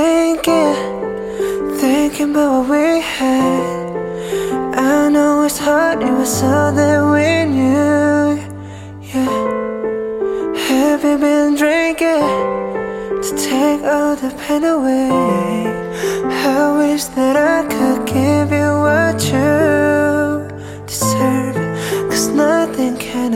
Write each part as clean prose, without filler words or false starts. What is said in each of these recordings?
thinking about what we had. I know it's hard, it was all that we knew. Yeah, have you been drinking to take all the pain away? I wish that I could give you what you deserve, 'cause nothing can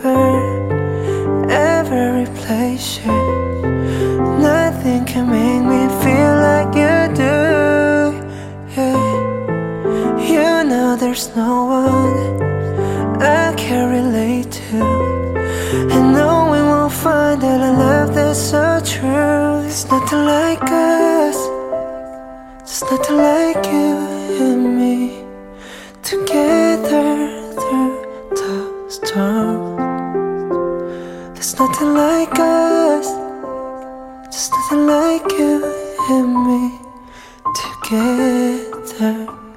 ever replace you. Nothing can make me feel like you do. Yeah. You know there's no one I can relate to, and no one will find that a love that's so true. There's nothing like us, there's nothing like you and me, together through the storm. There's nothing like us, there's nothing like you and me, together.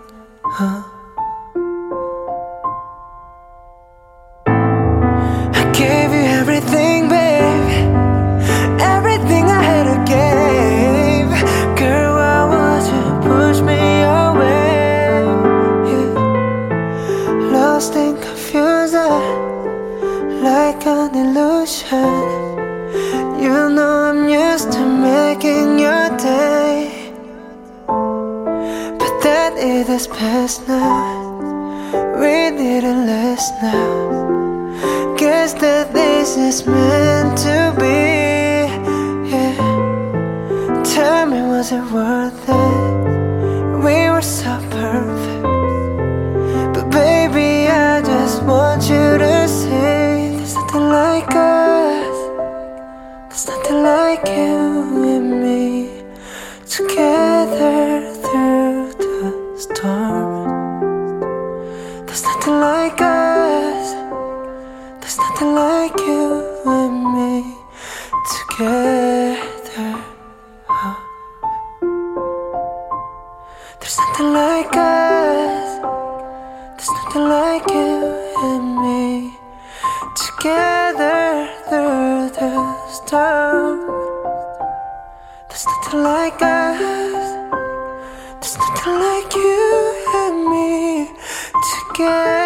I gave you everything, babe, everything I had to give. Girl, why would you push me away? Yeah. Lost and confused, like an illusion. You know I'm used to making your day, but that it is past now. We didn't last now. Guess that this is meant to be. Yeah. Tell me, was it worth it? We were so perfect, but baby, I just want you to see there's nothing like us, there's nothing like you and me, together through the storm. There's nothing like us, there's nothing like you and me, together. There's nothing like us, there's nothing like you and me, together through the storm. There's nothing like us, there's nothing like you and me, together.